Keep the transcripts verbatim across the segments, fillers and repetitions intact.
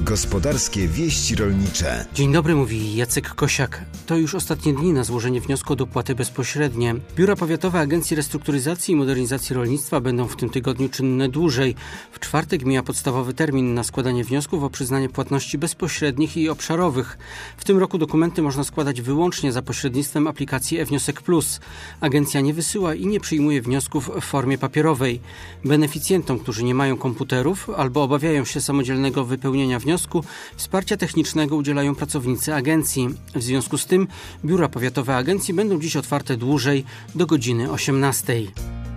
Gospodarskie wieści rolnicze. Dzień dobry, mówi Jacek Kosiak. To już ostatnie dni na złożenie wniosku o dopłaty bezpośrednie. Biura Powiatowe Agencji Restrukturyzacji i Modernizacji Rolnictwa będą w tym tygodniu czynne dłużej. W czwartek mija podstawowy termin na składanie wniosków o przyznanie płatności bezpośrednich i obszarowych. W tym roku dokumenty można składać wyłącznie za pośrednictwem aplikacji e-Wniosek Plus. Agencja nie wysyła i nie przyjmuje wniosków w formie papierowej. Beneficjentom, którzy nie mają komputerów albo obawiają się samodzielnego wypełnienia wniosku, wsparcia technicznego udzielają pracownicy agencji. W związku z tym biura powiatowe agencji będą dziś otwarte dłużej, do godziny osiemnastej.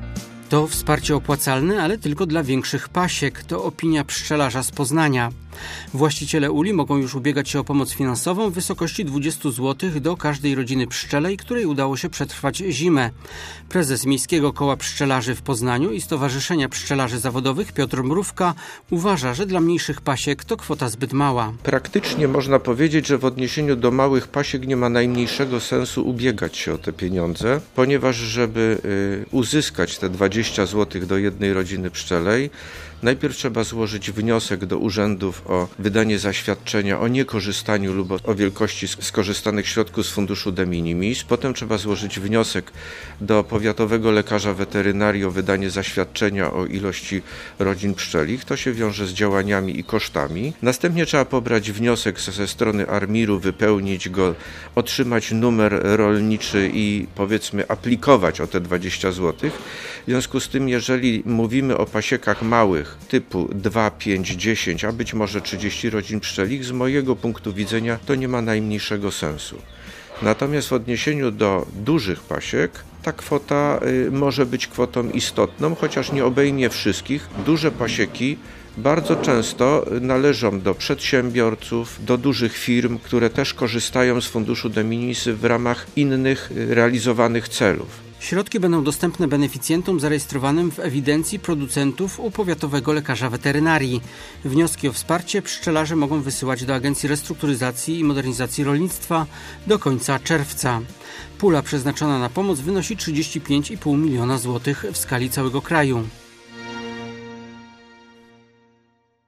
To wsparcie opłacalne, ale tylko dla większych pasiek. To opinia pszczelarza z Poznania. Właściciele uli mogą już ubiegać się o pomoc finansową w wysokości dwadzieścia złotych do każdej rodziny pszczelej, której udało się przetrwać zimę. Prezes Miejskiego Koła Pszczelarzy w Poznaniu i Stowarzyszenia Pszczelarzy Zawodowych Piotr Mrówka uważa, że dla mniejszych pasiek to kwota zbyt mała. Praktycznie można powiedzieć, że w odniesieniu do małych pasiek nie ma najmniejszego sensu ubiegać się o te pieniądze, ponieważ żeby y, uzyskać te dwadzieścia złotych do jednej rodziny pszczelej, najpierw trzeba złożyć wniosek do urzędów o wydanie zaświadczenia o niekorzystaniu lub o wielkości skorzystanych środków z funduszu de minimis. Potem trzeba złożyć wniosek do powiatowego lekarza weterynarii o wydanie zaświadczenia o ilości rodzin pszczelich. To się wiąże z działaniami i kosztami. Następnie trzeba pobrać wniosek ze strony ARMiR-u, wypełnić go, otrzymać numer rolniczy i powiedzmy aplikować o te dwadzieścia złotych. W związku z tym, jeżeli mówimy o pasiekach małych, typu dwa, pięć, dziesięć, a być może trzydzieści rodzin pszczelich, z mojego punktu widzenia to nie ma najmniejszego sensu. Natomiast w odniesieniu do dużych pasiek ta kwota y, może być kwotą istotną, chociaż nie obejmie wszystkich. Duże pasieki bardzo często należą do przedsiębiorców, do dużych firm, które też korzystają z funduszu de minimis w ramach innych realizowanych celów. Środki będą dostępne beneficjentom zarejestrowanym w ewidencji producentów u powiatowego lekarza weterynarii. Wnioski o wsparcie pszczelarze mogą wysyłać do Agencji Restrukturyzacji i Modernizacji Rolnictwa do końca czerwca. Pula przeznaczona na pomoc wynosi trzydzieści pięć i pół miliona złotych w skali całego kraju.